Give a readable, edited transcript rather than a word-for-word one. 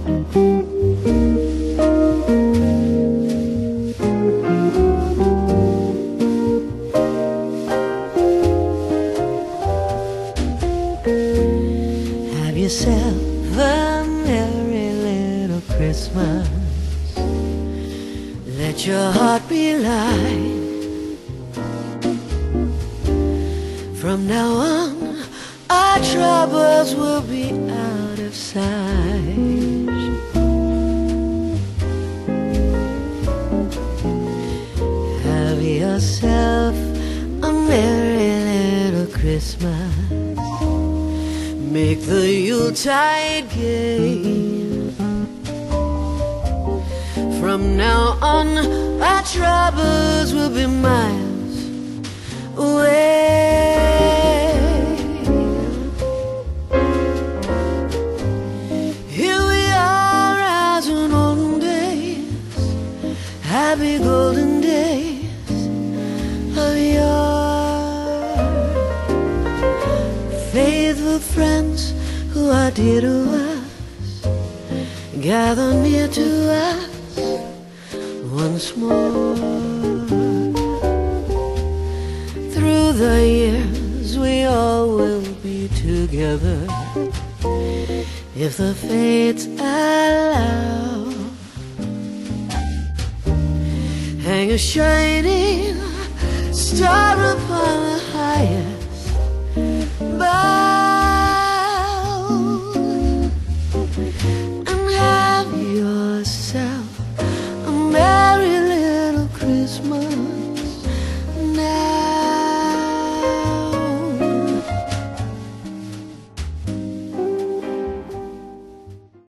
Have yourself a merry little Christmas. Let your heart be light. From now on, our troubles will be out of sight. Have yourself a merry little Christmas. Make the Yuletide gay. From now on, our troubles will be miles away. Here we are as in olden days, happy golden days of yore. Faithful friends who are dear to us, gather near to us once more. Through the years we all will be together, if the fates allow. Hang a shining star upon the highest bough.